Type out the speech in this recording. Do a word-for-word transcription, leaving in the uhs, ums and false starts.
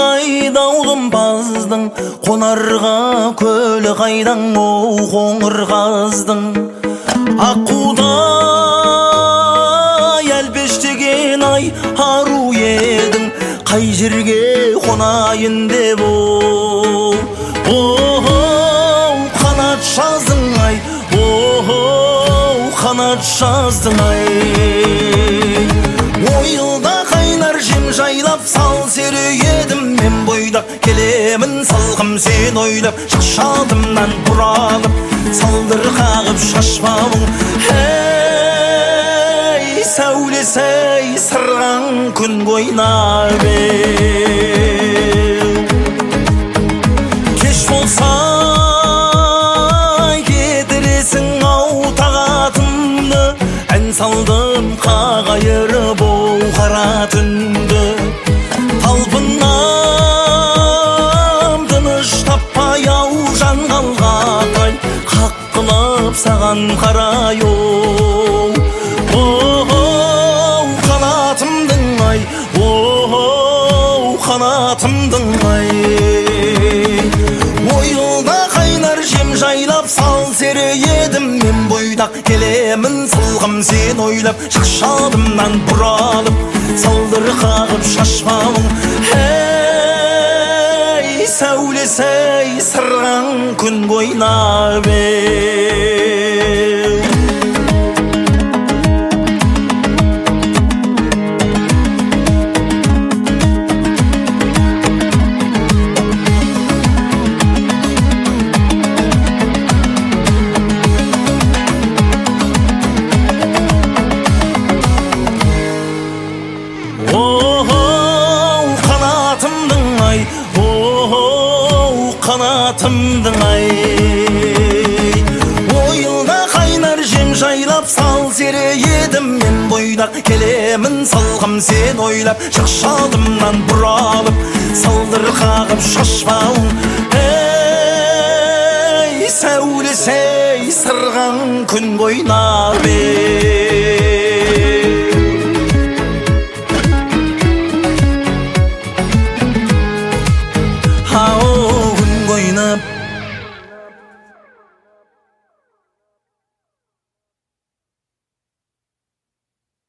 айдаулым баздың, қонарға көлі қайдан оу қоңыр қаздың. Аққудай әлпештеген ай ару едің, қай жерге қонайын деп оу. Оу, қанат жаздың ай, оу, қанат жаздың ай. Ойылда қайнар жем жайлап сал сері едім мен бойдақ, келемін салқым сен ойлап, шашалдымнан бұралып, салдыр қағып шашпауың. Эй, сәулесі сырған күн ойнап еу. Кеш болса кетіресің ау тағатымды, ән салдым қағайырып оу қара түнді. Талпынам тыныш таппай ау жан қалғандай, қаққылап саған қарай оу. Оу, қанатымдың ай, оу, қанатымдың ай. Ойылда қайнар жем жайлап сал сері едім мен бойдақ, келемін сылғым сен ойлап, шашалдымнан бұралып, салдыр қағып шашпауың. Эй, сәулесі сырған күн ойнап еу. Қанатымдың ай, ойылда қайнар жем жайлап сал сері едім мен бойдақ, келемін салқым сен ойлап, шашалдымнан бұралып, салдыр қағып шашпауың. Эй, сәулесі сырған күн ойнап еу.